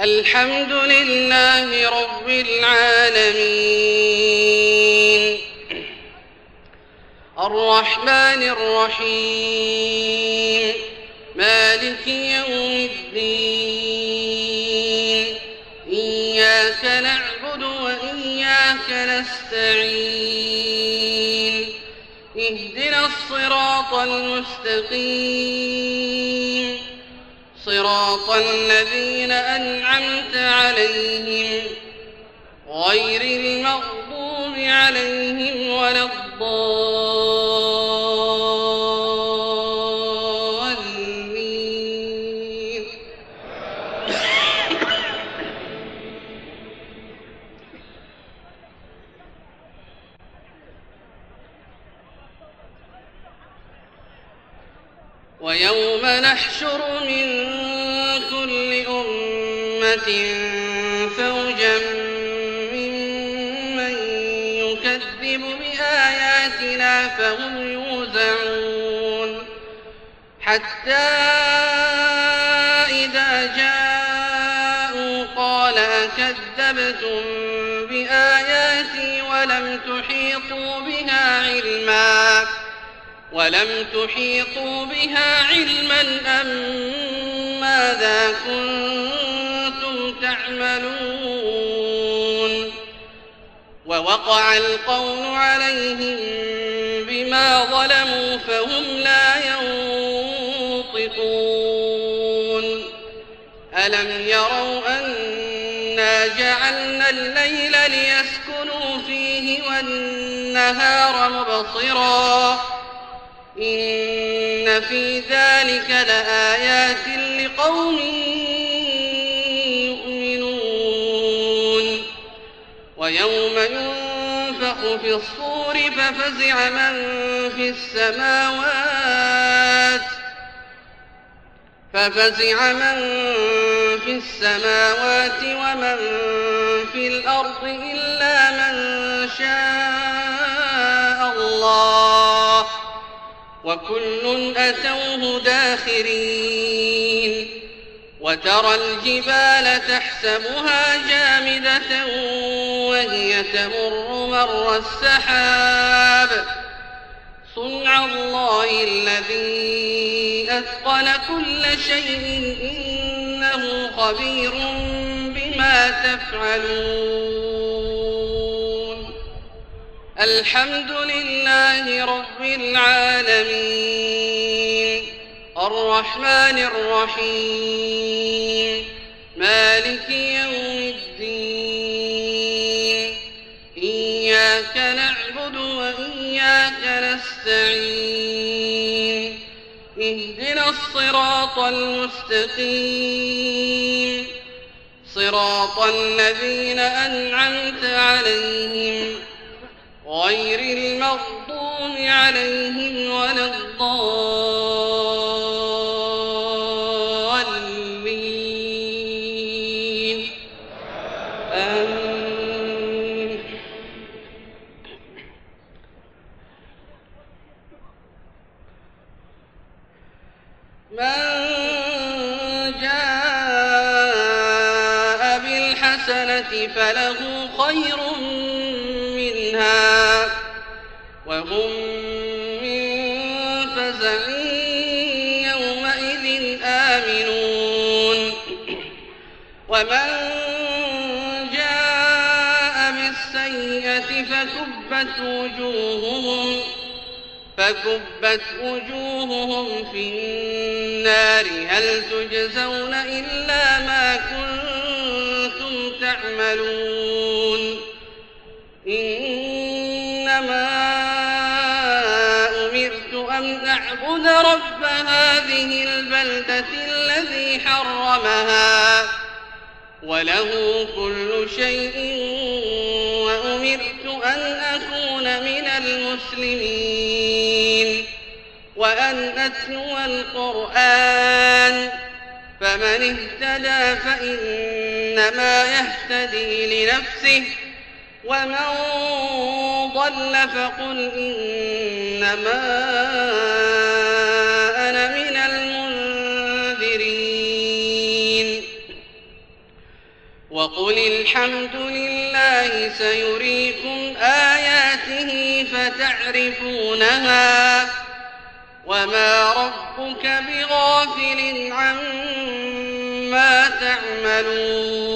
الحمد لله رب العالمين الرحمن الرحيم مالك يوم الدين إياك نعبد وإياك نستعين اهدنا الصراط المستقيم صراط الذين أنعمت عليهم غير المغضوب عليهم ولا الضالين ويوم نحشر من كل أمة فوجا ممن يكذب بآياتنا فهم يوزعون حتى إذا جاءوا قال أكذبتم بآياتي ولم تحيطوا بها علما أم ماذا كنتم تعملون ووقع القول عليهم بما ظلموا فهم لا ينطقون ألم يروا أنا جعلنا الليل ليسكنوا فيه والنهار مبصرا إن في ذلك لآيات لقوم يؤمنون ويوم ينفخ في الصور ففزع من في السماوات ومن في الأرض إلا من شاء الله وكل أتوه داخرين وترى الجبال تحسبها جامدة وهي تمر مر السحاب صنع الله الذي أتقن كل شيء إنه خبير بما تفعلون الحمد لله رب العالمين الرحمن الرحيم مالك يوم الدين إياك نعبد وإياك نستعين اهدنا الصراط المستقيم صراط الذين أنعمت عليهم غير المغضوب عليهم ولا الضالين آمين من جاء بالحسنة فله خير منها وهم من فزع يومئذ آمنون ومن جاء بالسيئة فكبت وجوههم في النار هل تجزون إلا ما كنتم تعملون إنما أمرت أن أعبد رب هذه البلدة الذي حرمها وله كل شيء وأمرت أن أكون من المسلمين وأن أتلو القرآن فمن اهتدى فإنما يهتدي لنفسه ومن ضل فقل إنما أنا من المنذرين وقل الحمد لله سيريكم آياته فتعرفونها وما ربك بغافل عما تعملون